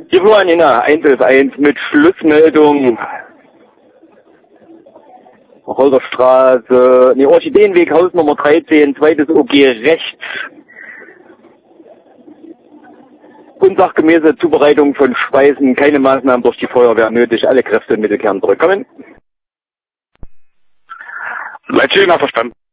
Hier war Nina 111 mit Schlussmeldung. Holderstraße, Orchideenweg, Haus Nummer 13, zweites OG rechts. Unsachgemäße Zubereitung von Speisen, keine Maßnahmen durch die Feuerwehr nötig, alle Kräfte in Mittelkern zurückkommen. Leitstehender verstanden.